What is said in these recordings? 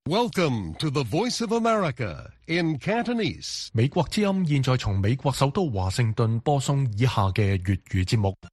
Welcome to the Voice of America in Cantonese. 美國之音現在從美國首都華盛頓播送以下嘅粵語節目。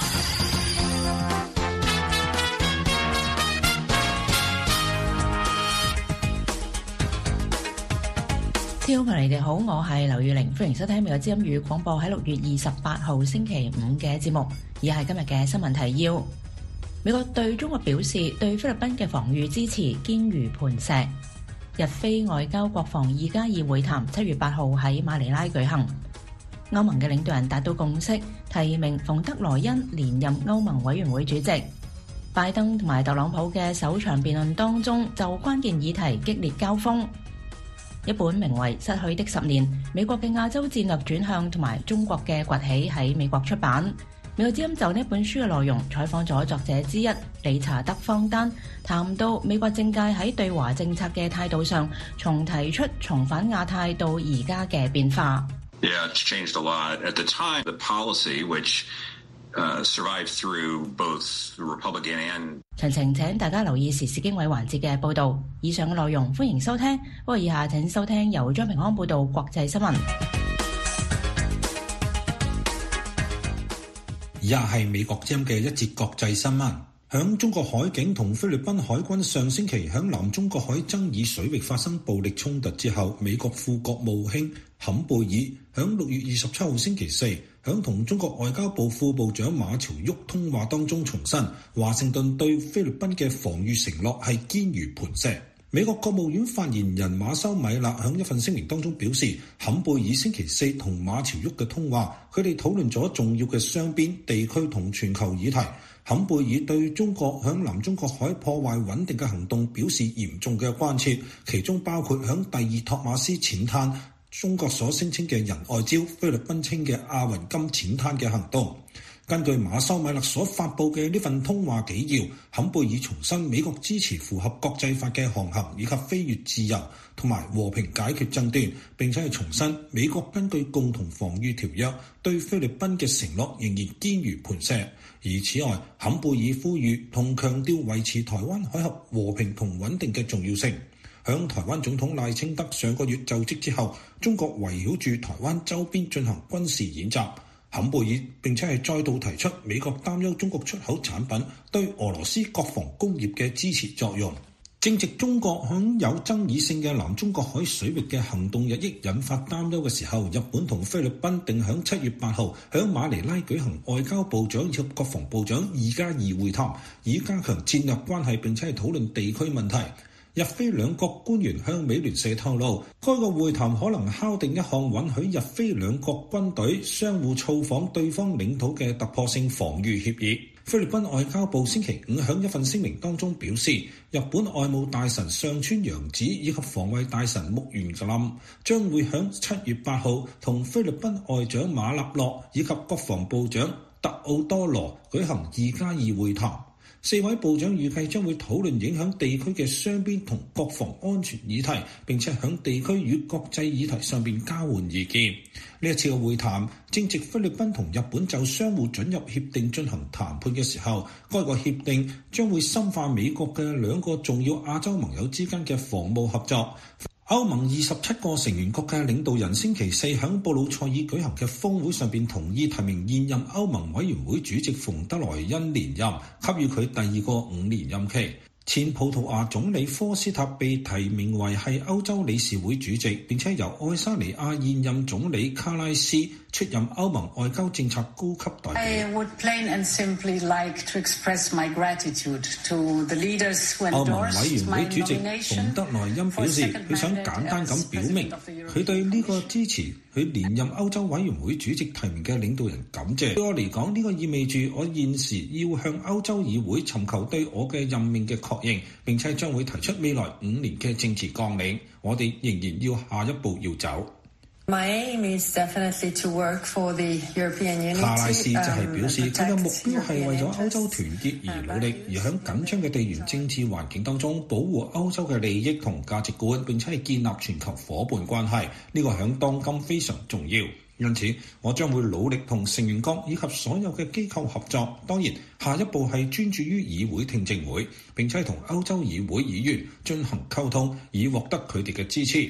聽眾朋友你哋好，我係劉玉玲，歡迎收聽美國之音語廣播喺6月28號星期五嘅節目。以下係今日嘅新聞提要。美國對中國表示對菲律賓嘅防禦支持堅如磐石。日菲外交國防2+2會談7月8號喺馬尼拉舉行。歐盟嘅領導人達到共識，提名馮德萊恩連任歐盟委員會主席。拜登同埋特朗普嘅首場辯論當中就關鍵議題激烈交鋒。一本名為《失去的10年：美國嘅亞洲戰略轉向同埋中國嘅崛起》喺美國出版。美國之音就呢本書嘅內容採訪咗作者之一理查德·方丹，談到美國政界喺對華政策嘅態度上，從提出重返亞太到而家嘅變化。 Yeah, it's changed a lot. At the time, the policy which survived through both the Republican and 詳情請大家留意時事經緯環節嘅報導。以上嘅內容歡迎收聽，不過以下請收聽由張平安報導國際新聞。 以下係美國之音嘅一節國際新聞。響中國海警同菲律賓海軍上星期響南中國海爭議水域發生暴力衝突之後，美國副國務卿坎貝爾響6月27號星期四響同中國外交部副部長馬朝旭通話當中重申，華盛頓對菲律賓嘅防禦承諾係堅如磐石。美國國務院發言人馬修米勒喺一份聲明當中表示，坎貝爾星期四同馬朝旭嘅通話，佢哋討論咗重要嘅雙邊、地區同全球議題。坎貝爾對中國喺南中國海破壞穩定嘅行動表示嚴重嘅關切，其中包括喺第二托馬斯淺灘中國所聲稱嘅仁愛礁、菲律賓稱嘅阿雲金淺灘嘅行動。根據馬修米勒所發佈嘅呢份通話紀要，坎貝爾重申美國支持符合國際法嘅航行以及飛越自由同埋和平解決爭端，並且係重申美國根據共同防禦條約對菲律賓嘅承諾仍然堅如磐石。而此外，坎貝爾呼籲同強調維持台灣海峽和平同穩定嘅重要性。響台灣總統賴清德上個月就職之後，中國圍繞住台灣周邊進行軍事演習。坎貝爾並且係再度提出美國擔憂中國出口產品對俄羅斯國防工業嘅支持作用。正值中國響有爭議性嘅南中國海水域嘅行動日益引發擔憂嘅時候，日本同菲律賓定響7月8號響馬尼拉舉行外交部長以及國防部長2+2會談，以加強戰略關係並且係討論地區問題。日菲兩國官員向美聯社透露，該個會談可能敲定一項允許日菲兩國軍隊相互造訪對方領土嘅突破性防禦協議。菲律賓外交部星期五響一份聲明當中表示，日本外務大臣上川陽子以及防衛大臣木原林將會響7月8號同菲律賓外長馬納洛以及國防部長特奧多羅舉行2+2會談。4位部長預計將會討論影響地區嘅雙邊同國防安全議題，並且喺地區與國際議題上邊交換意見。呢一次嘅會談正值菲律賓同日本就相互准入協定進行談判嘅時候，該個協定將會深化美國嘅兩個重要亞洲盟友之間嘅防務合作。歐盟27個成員國嘅領導人星期四喺布魯塞爾舉行嘅峰會上邊同意提名現任歐盟委員會主席馮德萊恩連任，給予佢第2個5年任期。前葡萄牙總理科斯塔被提名為係歐洲理事會主席，並且由愛沙尼亞現任總理卡拉斯出任歐盟外交政策高級代表。 I would plain and simply like to express my gratitude to the leaders who endorsed my nomination。 歐盟委員會主席馮德萊恩表示，佢想簡單咁表明佢對呢個支持佢連任歐洲委員會主席提名嘅領導人感謝。對我嚟講，呢個意味住我現時要向歐洲議會尋求對我嘅任命嘅確認，並且將會提出未來5年嘅政治綱領。我哋仍然要下一步要走。 My aim is definitely to work for the European Unity。 卡拉斯就係表示，佢嘅目標係為咗歐洲團結而努力，而喺緊張嘅地緣政治環境當中，保護歐洲嘅利益同價值觀，並且係建立全球夥伴關係。呢個喺當今非常重要。 因此我將會努力同成員國以及所有嘅機構合作。當然，下一步係專注於議會聽證會，並且同歐洲議會議員進行溝通，以獲得佢哋嘅支持。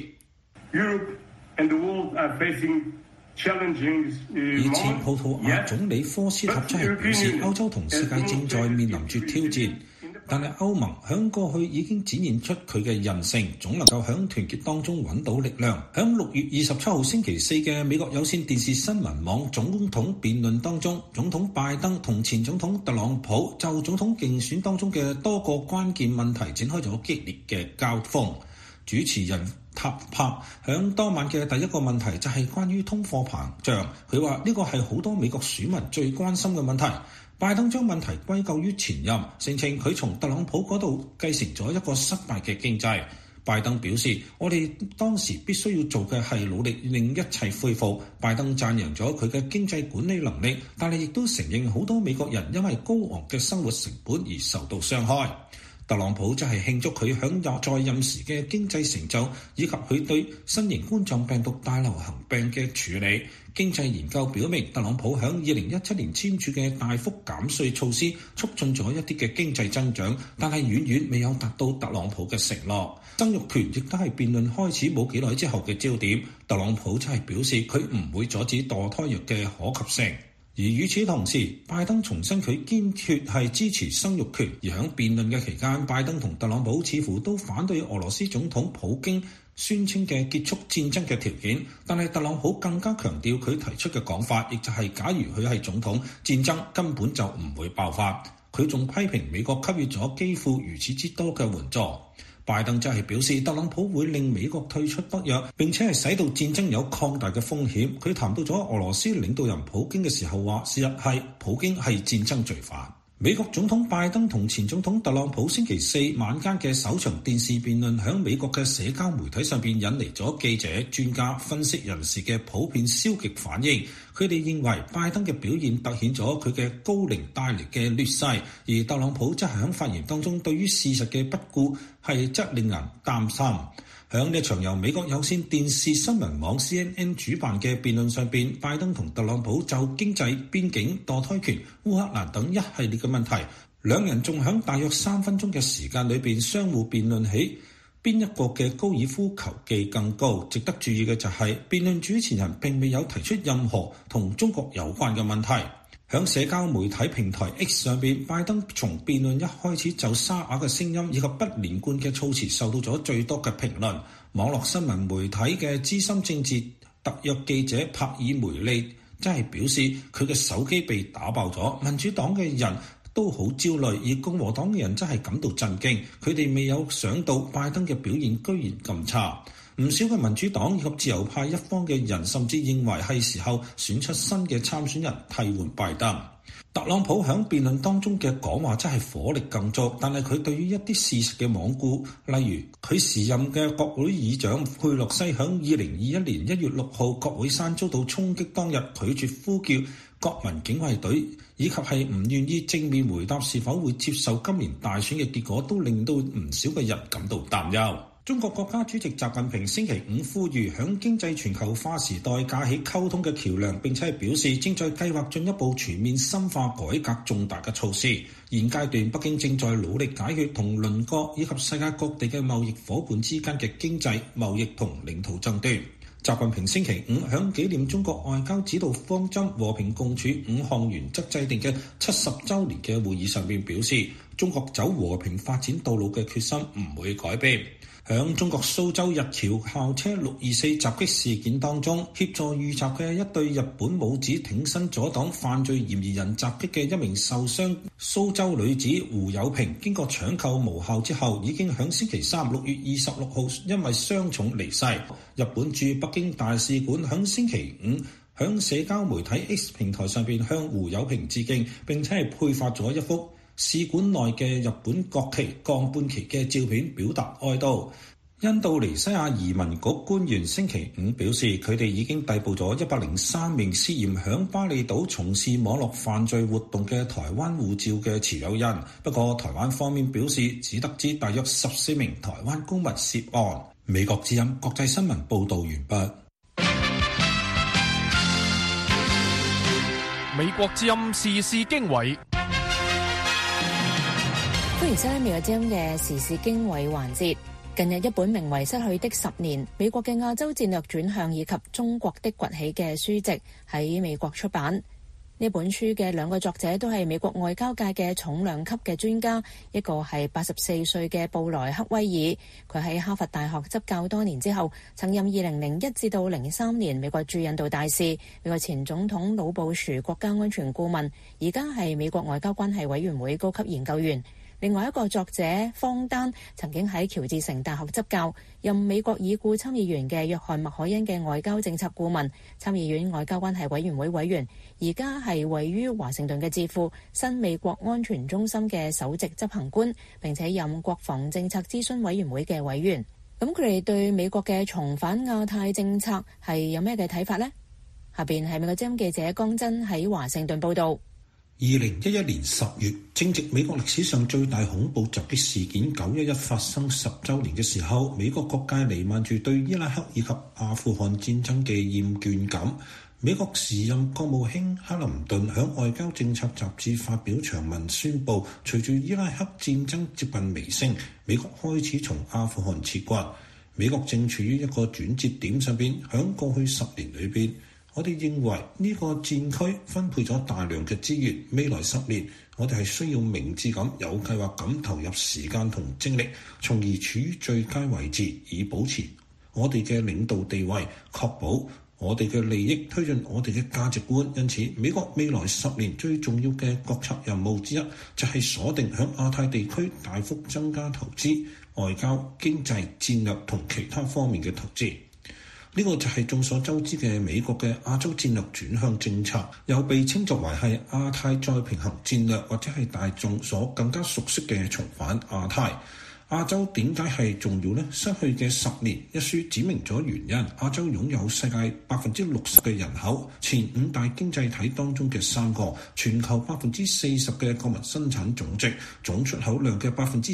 以前葡萄牙總理科斯塔真係表示，歐洲同世界正在面臨住挑戰，但係歐盟響過去已經展現出佢嘅韌性，總能夠響團結當中揾到力量。響6月27號星期四嘅美國有線電視新聞網總統辯論當中，總統拜登同前總統特朗普就總統競選當中嘅多個關鍵問題展開咗激烈嘅交鋒。主持人塔帕響當晚嘅第一個問題就係關於通貨膨脹，佢話呢個係好多美國選民最關心嘅問題。拜登將問題歸咎於前任，聲稱佢從特朗普嗰度繼承咗一個失敗嘅經濟。拜登表示，我哋當時必須要做嘅係努力令一切恢復。拜登讚揚咗佢嘅經濟管理能力，但係亦都承認好多美國人因為高昂嘅生活成本而受到傷害。特朗普則係慶祝佢響在任時嘅經濟成就，以及佢對新型冠狀病毒大流行病嘅處理。經濟研究表明，特朗普響2017年簽署嘅大幅減稅措施，促進咗一啲嘅經濟增長，但係遠遠未有達到特朗普嘅承諾。生育權亦都係辯論開始冇幾耐之後嘅焦點。特朗普則係表示佢唔會阻止墮胎藥嘅可及性。而與此同時，拜登重申佢堅決係支持生育權。而喺辯論嘅期間，拜登同特朗普似乎都反對俄羅斯總統普京宣稱嘅結束戰爭嘅條件，但係特朗普更加強調佢提出嘅講法，亦就係假如佢係總統，戰爭根本就唔會爆發。佢仲批評美國給予咗基輔如此之多嘅援助。拜登就係表示，特朗普會令美國退出北約，並且係使到戰爭有擴大嘅風險。佢談到咗俄羅斯領導人普京嘅時候話，事實係普京係戰爭罪犯。美國總統拜登同前總統特朗普星期四晚間嘅首場電視辯論，喺美國嘅社交媒體上邊引嚟咗記者、專家、分析人士嘅普遍消極反應。佢哋認為拜登嘅表現凸顯咗佢嘅高齡帶嚟嘅劣勢，而特朗普則係喺發言當中對於事實嘅不顧，係則令人擔心。喺呢場由美國有線電視新聞網 CNN 主辦嘅辯論上邊，拜登同特朗普就經濟、邊境、墮胎權、烏克蘭等一系列嘅問題，兩人仲喺大約3分鐘嘅時間裏邊相互辯論起邊一個嘅高爾夫球技更高。值得注意嘅就係，辯論主持人並未有提出任何同中國有關嘅問題。喺社交媒體平台 X 上邊，拜登從辯論一開始就沙啞嘅聲音以及不連貫嘅措辭受到咗最多嘅評論。網絡新聞媒體嘅資深政治特約記者帕爾梅利真係表示，佢嘅手機被打爆咗。民主黨嘅人都好焦慮，而共和黨嘅人真係感到震驚。佢哋未有想到拜登嘅表現居然咁差。唔少嘅民主黨以及自由派一方嘅人甚至認為係時候選出新嘅參選人替換拜登。特朗普喺辯論當中嘅講話真係火力更足，但係佢對於一啲事實嘅罔顧，例如佢時任嘅國會議長佩洛西喺2021年1月6號國會山遭到衝擊當日拒絕呼叫國民警衛隊，以及係唔願意正面回答是否會接受今年大選嘅結果，都令到唔少嘅人感到擔憂。中國國家主席習近平星期五呼籲響經濟全球化時代架起溝通嘅橋樑，並且係表示正在計劃進一步全面深化改革重大嘅措施。現階段北京正在努力解決同鄰國以及世界各地嘅貿易夥伴之間嘅經濟、貿易同領土爭端。習近平星期五響紀念中國外交指導方針和平共處5項原則制定嘅70週年嘅會議上面表示，中國走和平發展道路嘅決心唔會改變。響中國蘇州日僑校車624襲擊事件當中，協助遇襲嘅一對日本母子挺身阻擋犯罪嫌疑人襲擊嘅一名受傷蘇州女子胡友平，經過搶救無效之後，已經響星期三6月26號因為傷重離世。日本駐北京大使館響星期五響社交媒體 X 平台上邊向胡友平致敬，並且係配發咗一幅使館內嘅日本國旗降半旗嘅照片，表達哀悼。印度尼西亞移民局官員星期五表示，佢哋已經逮捕咗103名涉嫌響巴厘島從事網絡犯罪活動嘅台灣護照嘅持有人。不過台灣方面表示，只得知大約14名台灣公民涉案。美國之音國際新聞報道完畢。 美國之音時事經緯， 歡迎收聽美國之音嘅時事經緯環節。近日一本名為《失去的10年：美國嘅亞洲戰略轉向以及中國的崛起》嘅書籍喺美國出版。呢本書嘅兩個作者都係美國外交界嘅重量級嘅專家，一個係84歲嘅布萊克威爾，佢喺哈佛大學執教多年之後，曾任2001至到03年美國駐印度大使，美國前總統老布殊國家安全顧問，而家係美國外交關係委員會高級研究員。另外一個作者方丹曾經喺喬治城大學執教，任美國已故參議員嘅約翰麥凱恩嘅外交政策顧問、參議院外交關係委員會委員，而家係位於華盛頓嘅智庫新美國安全中心嘅首席執行官，並且任國防政策諮詢委員會嘅委員。咁佢哋對美國嘅重返亞太政策係有咩嘅睇法呢？下邊係美國之音記者江真喺華盛頓報道。 2011年10月，正值美國歷史上最大恐怖襲擊事件911發生10週年嘅時候，美國各界瀰漫住對伊拉克以及阿富汗戰爭嘅厭倦感。美國時任國務卿克林頓喺外交政策雜誌發表長文宣布，隨住伊拉克戰爭接近尾聲，美國開始從阿富汗撤軍。美國正處於一個轉折點上邊，喺過去10年裏邊，我哋認為呢個戰區分配咗大量嘅資源，未來10年我哋係需要明智咁、有計劃咁投入時間同精力，從而處於最佳位置，以保持我哋嘅領導地位，確保我哋嘅利益，推進我哋嘅價值觀。因此，美國未來10年最重要嘅國策任務之一，就係鎖定響亞太地區大幅增加投資、外交、經濟、戰略同其他方面嘅投資。呢個就係眾所周知嘅美國嘅亞洲戰略轉向政策，又被稱作為係亞太再平衡戰略，或者係大眾所更加熟悉嘅重返亞太。亞洲點解係重要呢？失去嘅10年一書指明咗原因。亞洲擁有世界60%嘅人口，前5大經濟體當中嘅3個，全球40%嘅國民生產總值，總出口量嘅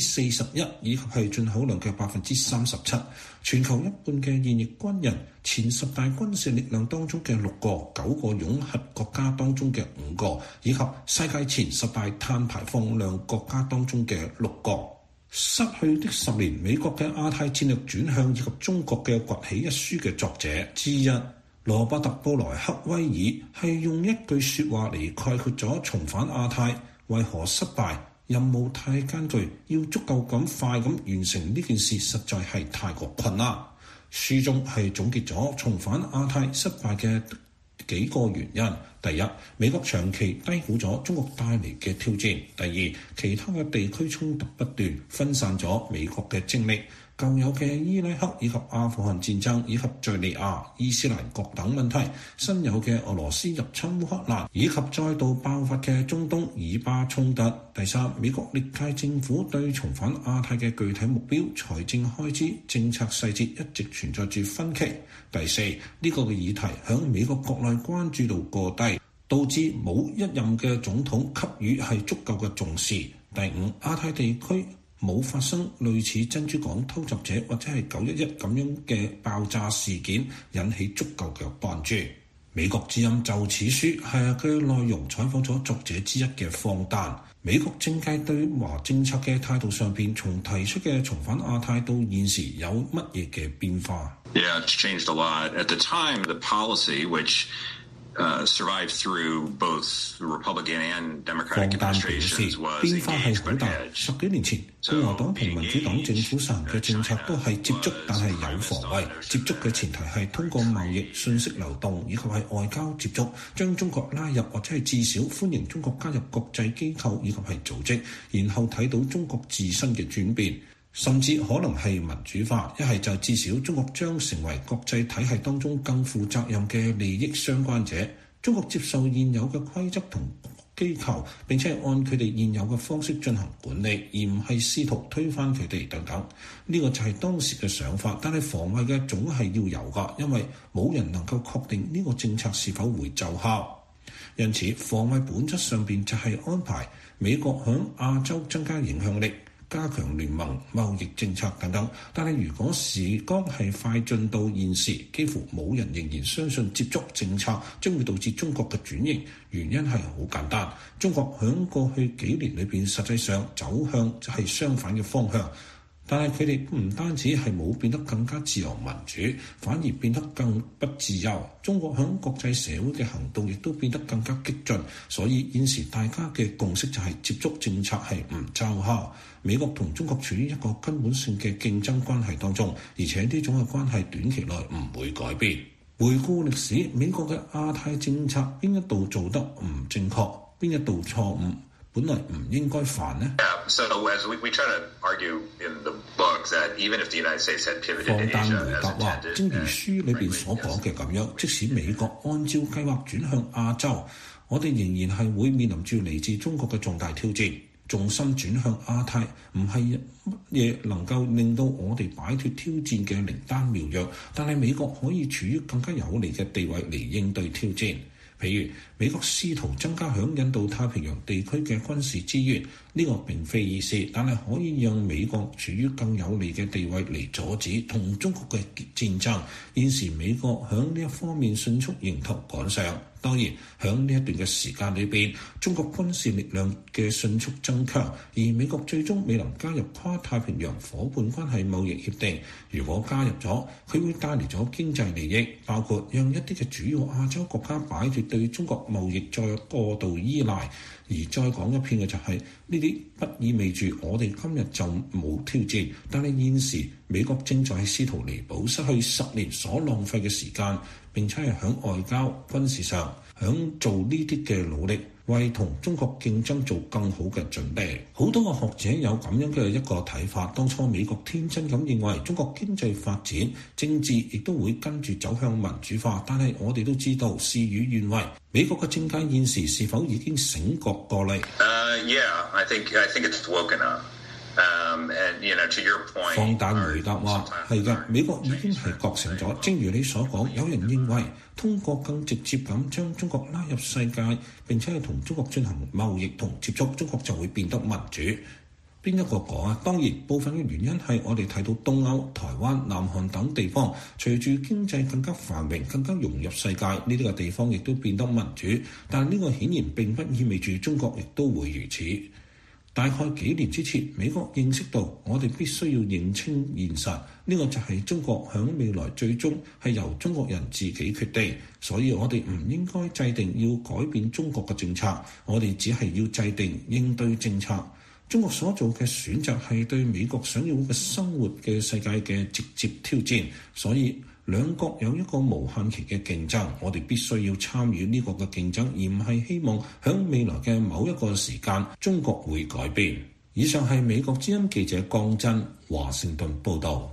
41%，以及係進口量嘅37%。全球一半嘅現役軍人，前10大軍事力量當中嘅6個，9個擁核國家當中嘅5個，以及世界前10大碳排放量國家當中嘅6個。失去的10年，美國嘅亞太戰略轉向以及中國嘅崛起一書嘅作者之一羅伯特·布萊克威爾係用一句說話嚟概括咗重返亞太為何失敗。任務太艱巨，要足夠咁快咁完成呢件事，實在係太過困難。書中係總結咗重返亞太失敗嘅幾個原因。第一，美國長期低估咗中國帶嚟嘅挑戰。第二，其他嘅地區衝突不斷，分散咗美國嘅精力。舊有嘅伊拉克以及阿富汗戰爭，以及敘利亞、伊斯蘭國等問題，新有嘅俄羅斯入侵烏克蘭，以及再度爆發嘅中東以巴衝突。第三，美國歷屆政府對重返亞太嘅具體目標、財政開支、政策細節一直存在住分歧。第四，呢個嘅議題響美國國內關注度過低，導致冇一任嘅總統給予係足夠嘅重視。第五，亞太地區冇發生類似珍珠港偷襲者或者係911咁樣嘅爆炸事件，引起足夠嘅關注。美國之音就此書係嘅內容採訪咗作者之一嘅方丹。美國政界對華政策嘅態度上邊，從提出嘅重返亞太到現時有乜嘢嘅變化？ Yeah, it's changed a lot. At the time, the policy which survived through both Republican and Democratic administrations was engagement edge. 變化係好大。10幾年前，共和黨同民主黨政府實行嘅政策都係接觸，但係有防衛。接觸嘅前提係通過貿易、信息流動以及係外交接觸，將中國拉入或者係至少歡迎中國加入國際機構以及係組織，然後睇到中國自身嘅轉變。甚至可能係民主化，一係就至少中國將成為國際體系當中更負責任嘅利益相關者。中國接受現有嘅規則同機構，並且係按佢哋現有嘅方式進行管理，而唔係試圖推翻佢哋等等。呢個就係當時嘅想法，但係防衛嘅總係要有㗎，因為冇人能夠確定呢個政策是否會奏效。因此，防衛本質上邊就係安排美國響亞洲增加影響力。 加強聯盟、貿易政策等等。但係如果時光係快進到現時，幾乎冇人仍然相信接觸政策將會導致中國嘅轉型。原因係好簡單，中國響過去幾年裏邊實際上走向係相反嘅方向。但係佢哋唔單止係冇變得更加自由民主，反而變得更不自由。中國響國際社會嘅行動亦都變得更加激進，所以現時大家嘅共識就係接觸政策係唔奏效。美國同中國處於一個根本性嘅競爭關係當中，而且呢種嘅關係短期內唔會改變。回顧歷史，美國嘅亞太政策邊一度做得唔正確，邊一度錯誤，本來唔應該犯呢？放膽回答話，正如書裏邊所講嘅咁樣，即使美國按照計劃轉向亞洲，我哋仍然係會面臨住嚟自中國嘅重大挑戰。重心轉向亞太，唔係乜嘢能夠令到我哋擺脫挑戰嘅靈丹妙藥，但係美國可以處於更加有利嘅地位嚟應對挑戰。譬如美國試圖增加響印度太平洋地區嘅軍事資源，呢個並非易事，但係可以讓美國處於更有利嘅地位嚟阻止同中國嘅戰爭。現時美國響呢一方面迅速迎頭趕上。當然，響呢一段嘅時間裏邊，中國軍事力量嘅迅速增強，而美國最終未能加入跨太平洋夥伴關係貿易協定。如果加入咗，佢會帶嚟咗經濟利益，包括讓一啲嘅主要亞洲國家擺脫對中國貿易再過度依賴。而再講一遍嘅就係呢啲不意味住我哋今日就冇挑戰，但係現時美國正在試圖彌補失去10年所浪費嘅時間，並且係響外交、軍事上響做呢啲嘅努力，為同中國競爭做更好嘅準備。好多個學者有咁樣嘅一個睇法，當初美國天真咁認為中國經濟發展、政治亦都會跟住走向民主化，但係我哋都知道事與願違。美國嘅政界現時是否已經醒覺過嚟 ？I think it's woken up. To your point, 放膽回答話係㗎，美國已經係覺醒咗。正如你所講，有人認為通過更直接咁將中國拉入世界，並且係同中國進行貿易同接觸，中國就會變得民主。邊一個講啊？當然，部分嘅原因係我哋睇到東歐、台灣、南韓等地方，隨住經濟更加繁榮、更加融入世界，呢啲嘅地方亦都變得民主。但係呢個顯然並不意味住中國亦都會如此。大概幾年之前，美國認識到我哋必須要認清現實，呢個就係中國響未來最終係由中國人自己決定，所以我哋唔應該制定要改變中國嘅政策，我哋只係要制定應對政策。中國所做嘅選擇係對美國想要嘅生活嘅世界嘅直接挑戰，所以兩國有一個無限期嘅競爭，我哋必須要參與呢個嘅競爭，而唔係希望響未來嘅某一個時間中國會改變。以上係美國之音記者江真華盛頓報導。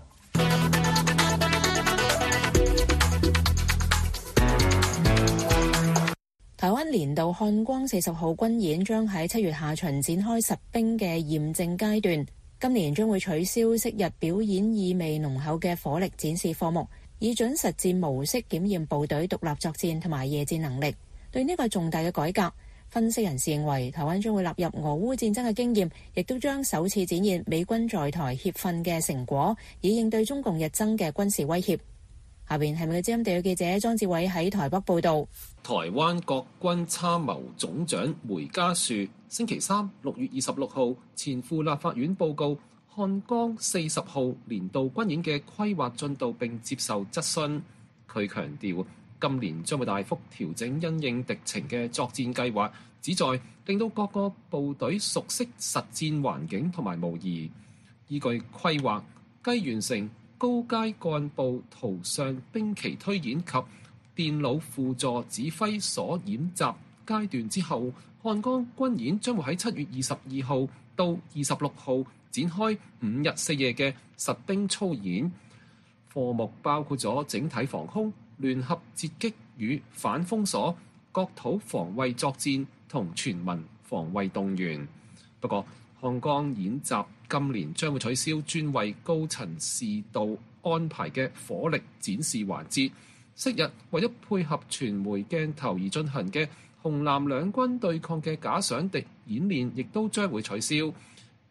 台灣年度漢光40號軍演將喺7月下旬展開實兵嘅驗證階段，今年將會取消昔日表演意味濃厚嘅火力展示科目，以準實戰模式檢驗部隊獨立作戰同埋夜戰能力。對呢個重大嘅改革，分析人士認為台灣將會納入俄烏戰爭嘅經驗，亦都將首次展現美軍在台協訓嘅成果，以應對中共日增嘅軍事威脅。下邊係美國之音地記者莊志偉喺台北報道。 台灣國軍參謀總長梅家樹星期三6月26號前赴立法院報告漢光40號年度軍演嘅規劃進度並接受質詢。佢強調今年將會大幅調整因應敵情嘅作戰計劃，旨在令到各個部隊熟悉實戰環境同埋模擬。依據規劃，繼完成高階幹部圖上兵棋推演及電腦輔助指揮所演習階段之後，漢光軍演將會喺7月22號到26號展開5日4夜嘅實兵操演，科目包括咗整體防空、聯合截擊與反封鎖、國土防衛作戰同全民防衛動員。不過，漢光演習今年將會取消專為高層士道安排嘅火力展示環節，昔日為咗配合傳媒鏡頭而進行嘅紅藍兩軍對抗嘅假想敵演練亦都將會取消。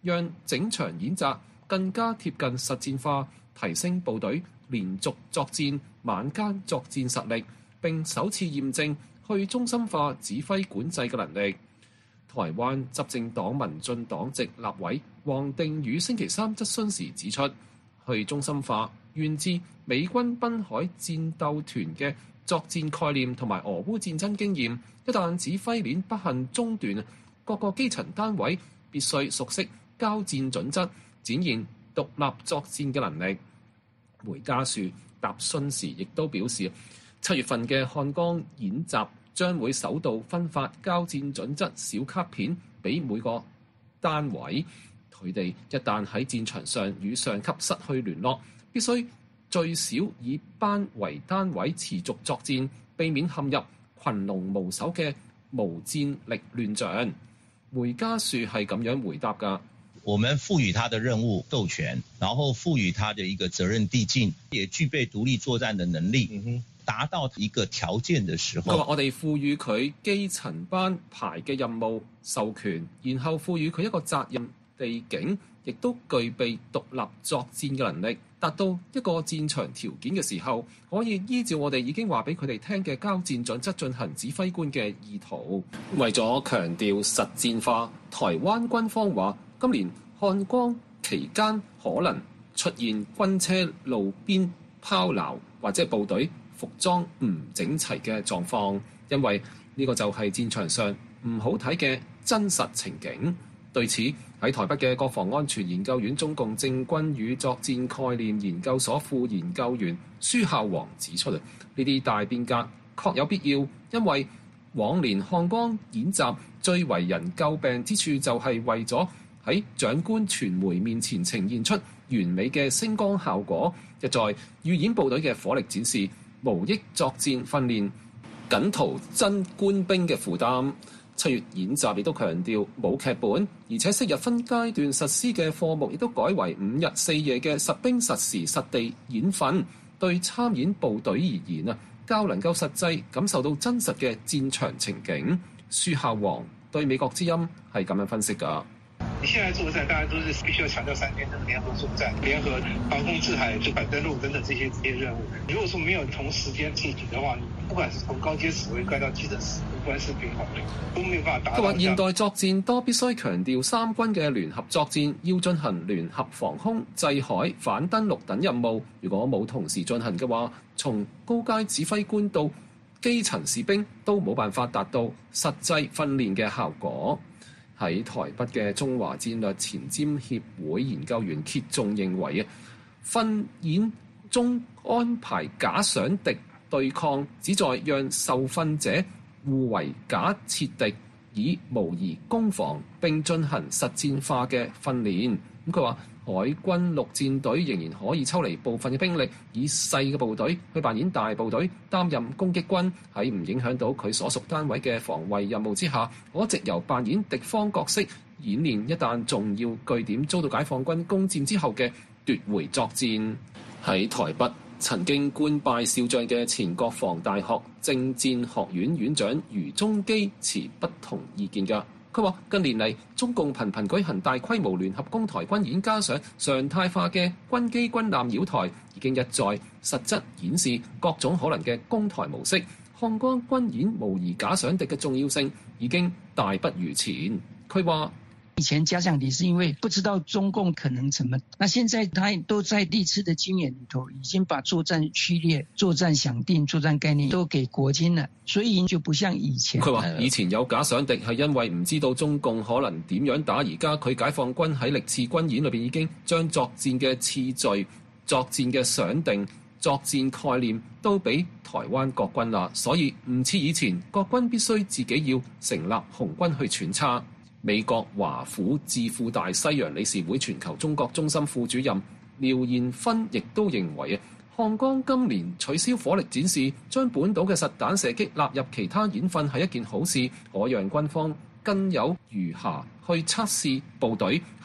讓整場演習更加貼近實戰化，提升部隊連續作戰、晚間作戰實力，並首次驗證去中心化指揮管制嘅能力。台灣執政黨民進黨籍立委黃定宇星期三質詢時指出，去中心化源自美軍濱海戰鬥團嘅作戰概念同埋俄烏戰爭經驗，一旦指揮鏈不幸中斷，各個基層單位必須熟悉交戰準則，展現獨立作戰嘅能力。梅家樹答詢時亦都表示，7月份嘅漢江演習將會首度分發交戰準則小卡片俾每個單位，佢哋一旦喺戰場上與上級失去聯絡，必須最少以班為單位持續作戰，避免陷入群龍無首嘅無戰力亂象。梅家樹係咁樣回答㗎。 我們賦予他的任務授權，然後賦予他的一個責任遞進，也具備獨立作戰的能力。達到一個條件的時候， 佢話我哋賦予佢基層班排嘅任務授權，然後賦予佢一個責任地境，亦都具備獨立作戰嘅能力。達到一個戰場條件嘅時候，可以依照我哋已經話俾佢哋聽嘅交戰準則進行指揮官嘅意圖。為咗強調實戰化，台灣軍方話今年漢光期間可能出現軍車路邊拋錨或者部隊服裝唔整齊嘅狀況，因為呢個就係戰場上唔好睇嘅真實情景。對此，喺台北嘅國防安全研究院中共政軍與作戰概念研究所副研究員舒孝煌指出，呢啲大變革確有必要，因為往年漢光演習最為人詬病之處就係為咗喺長官傳媒面前呈現出完美嘅聲光效果，一再預演部隊嘅火力展示，無益作戰訓練，僅徒增官兵嘅負擔。7月演習亦都強調冇劇本，而且昔日分階段實施嘅課目亦都改為5日4夜嘅實兵實時實地演訓，對參演部隊而言較能夠實際感受到真實嘅戰場情景。舒孝煌對美國之音係咁樣分析㗎。 你現在作戰當然都是必須要強調3天的聯合作戰、聯合防空制海、主管登陸等等這些任務。如果說沒有同時間進行的話，不管是從高階指揮官到基層官士兵都沒有辦法達到。佢話現代作戰多必須強調三軍嘅聯合作戰，要進行聯合防空、制海、反登陸等任務。如果冇同時進行嘅話，從高階指揮官到基層士兵都冇辦法達到實際訓練嘅效果。喺台北嘅中華戰略前瞻協會研究員揭仲認為訓演中安排假想敵對抗，旨在讓受訓者互為假設敵，以模擬攻防並進行實戰化嘅訓練。佢話海軍陸戰隊仍然可以抽離部分嘅兵力，以細嘅部隊去扮演大部隊，擔任攻擊軍，喺唔影響到佢所屬單位嘅防衛任務之下，可藉由扮演敵方角色演練一旦重要據點遭到解放軍攻佔之後嘅奪回作戰。喺台北曾經官拜少將嘅前國防大學政戰學院院長余宗基持不同意見㗎。佢話近年嚟，中共頻頻舉行大規模聯合攻台軍演，加上常態化嘅軍機軍艦繞台，已經一再實質顯示各種可能嘅攻台模式。漢光軍演模擬假想敵嘅重要性已經大不如前。佢話以前假想敵是因為不知道中共可能怎麼，那現在他都在歷次的經驗裏頭已經把作戰序列、作戰想定、作戰概念都給國軍了，所以就不像以前。 佢話以前有假想敵係因為唔知道中共可能點樣打，而家佢解放軍喺歷次軍演裏邊已經將作戰嘅次序、作戰嘅想定、作戰概念都俾台灣國軍啦，所以唔似以前國軍必須自己要成立紅軍去揣測。美國華府智庫大西洋理事會全球中國中心副主任廖彥勳亦都認為漢光今年取消火力展示，將本島嘅實彈射擊納入其他演訓係一件好事，可讓軍方更有餘暇去測試部隊喺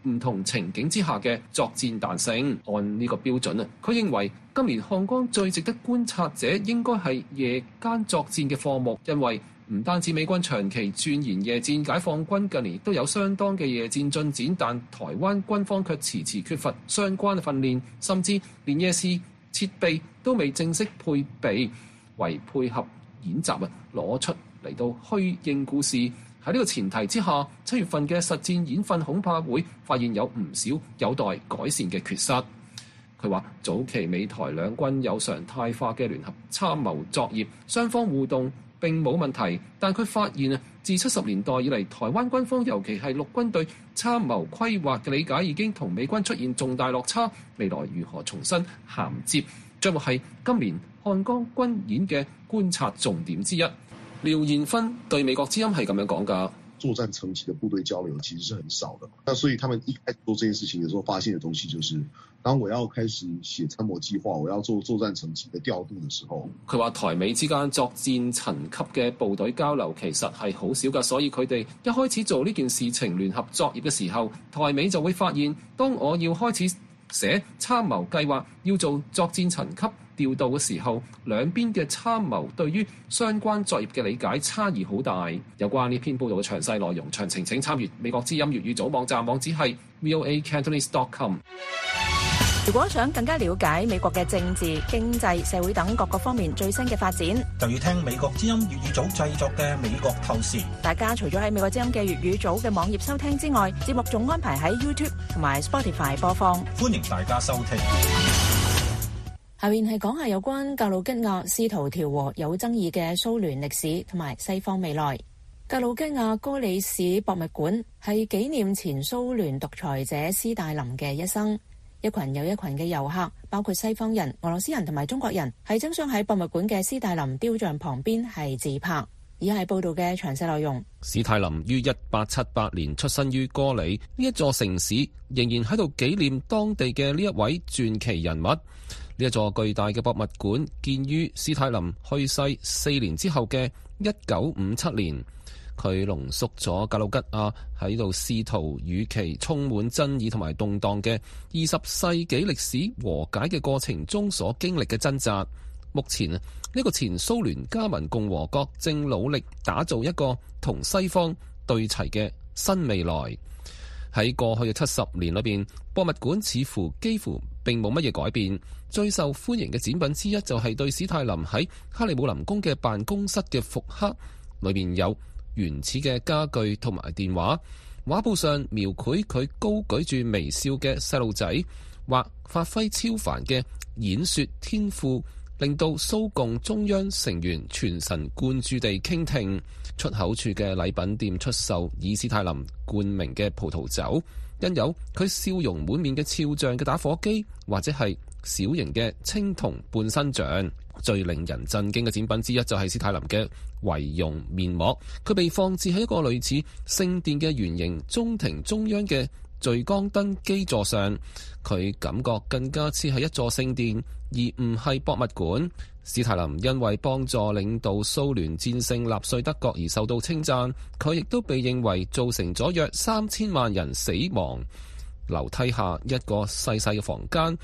唔同情景之下嘅作戰彈性。按呢個標準啊，佢認為今年漢江最值得觀察者應該係夜間作戰嘅課目，因為唔單止美軍長期鑽研夜戰，解放軍近年亦都有相當嘅夜戰進展，但台灣軍方卻遲遲缺乏相關嘅訓練，甚至連夜視設備都未正式配備，為配合演習攞出嚟到虛應故事。喺呢個前提之下，7月份嘅實戰演訓恐怕會發現有唔少有待改善嘅缺失。佢話早期美台兩軍有常態化嘅聯合參謀作業，雙方互動並冇問題，但佢發現自70年代以嚟，台灣軍方尤其係陸軍對參謀規劃嘅理解已經同美軍出現重大落差。未來如何重新銜接，將會係今年漢江軍演嘅觀察重點之一。廖彥勳對美國之音係咁樣講㗎。 作戰層級的部隊交流其實是很少的，那所以他們一開始做這件事情的時候，發現的東西就是，當我要開始寫參謀計劃，我要做作戰層級的調度的時候， 佢話台美之間作戰層級嘅部隊交流其實係好少㗎，所以佢哋一開始做呢件事情聯合作業嘅時候，台美就會發現，當我要開始寫參謀計劃，要做作戰層級調度嘅時候，兩邊嘅參謀對於相關作業嘅理解差異好大。有關呢篇報道嘅詳細內容，詳情請參閱美國之音粵語組網站，網址係 voacantonese.com。 如果想更加了解美國嘅政治、經濟、社會等各個方面最新嘅發展， 就要聽美國之音粵語組製作嘅《美國透視》。 大家除咗喺美國之音嘅粵語組嘅網頁收聽之外，節目仲安排喺 YouTube 同埋 Spotify 播放， 歡迎大家收聽。 下面係講下有關格魯吉亞試圖調和有爭議嘅蘇聯歷史同埋西方未來。格魯吉亞哥里史博物館係紀念前蘇聯獨裁者斯大林嘅一生。一群又一群嘅遊客，包括西方人、俄羅斯人同埋中國人，係爭相喺博物館嘅斯大林雕像旁邊係自拍。以下係報道嘅詳細內容。 史泰林於1878年出生於哥里，呢一座城市仍然喺度紀念當地嘅呢一位傳奇人物。呢一座巨大嘅博物館建於史泰林去世4年之後嘅1957年。佢濃縮咗格魯吉亞喺度試圖與其充滿爭議同埋動盪嘅20世紀歷史和解嘅過程中所經歷嘅掙扎。目前呢個前蘇聯加盟共和國正努力打造一個同西方對齊嘅新未來。喺過去嘅70年裏邊，博物館似乎幾乎並冇乜嘢改變。最受歡迎嘅展品之一就係對史泰林喺克里姆林宮嘅辦公室嘅復刻，裏面有原始嘅家具同埋電話，畫布上描繪佢高舉住微笑嘅細路仔，或發揮超凡嘅演說天賦，令到蘇共中央成員全神貫注地傾聽。出口處嘅禮品店出售以史泰林冠名嘅葡萄酒，印有佢笑容滿面嘅肖像嘅打火機，或者係小型嘅青銅半身像。最令人震驚嘅展品之一就係史泰林嘅遺容面膜，佢被放置喺一個類似聖殿嘅圓形中庭中央嘅聚光燈基座上，佢感覺更加似係一座聖殿，而唔係博物館。史泰林因為幫助領導蘇聯戰勝納粹德國而受到稱讚，佢亦都被認為造成咗約3000萬人死亡。樓梯下一個細細嘅房間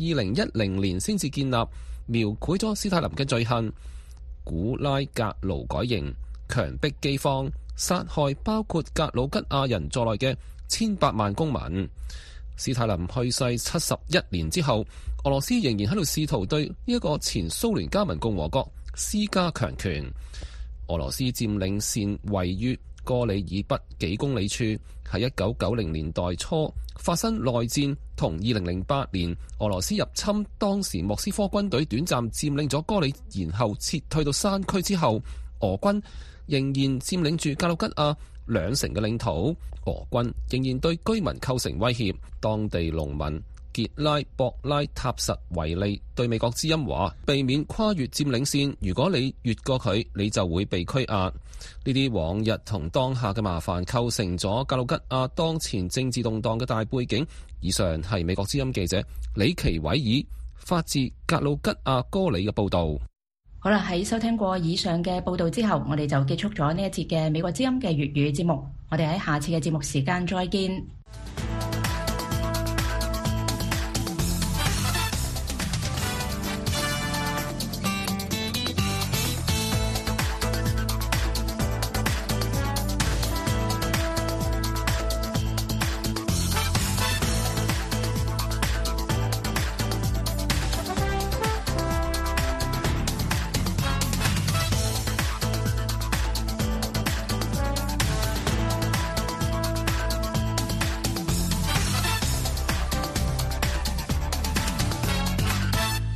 ，2010年先至建立，描繪咗史泰林嘅罪行：古拉格勞改營、強迫饑荒、殺害包括格魯吉亞人在內嘅千百萬公民。史泰林去世71年之後，俄羅斯仍然喺度試圖對呢一個前蘇聯加盟共和國施加強權。俄羅斯佔領線位於哥里以北幾公里處，喺1990年代初發生內戰，同2008年俄羅斯入侵當時莫斯科軍隊短暫佔領咗哥里，然後撤退到山區之後，俄軍仍然佔領住格魯吉亞2成嘅領土。俄軍仍然對居民構成威脅。當地農民傑拉博拉塔什維利對美國之音話：避免跨越佔領線，如果你越過佢，你就會被拘押。呢啲往日同當下嘅麻煩構成咗格魯吉亞當前政治動盪嘅大背景。以上係美國之音記者李奇偉爾發自格魯吉亞哥里嘅報道。 好啦，喺收聽過以上嘅報道之後，我哋就結束咗呢一節嘅美國之音嘅粵語節目。我哋喺下次嘅節目時間再見。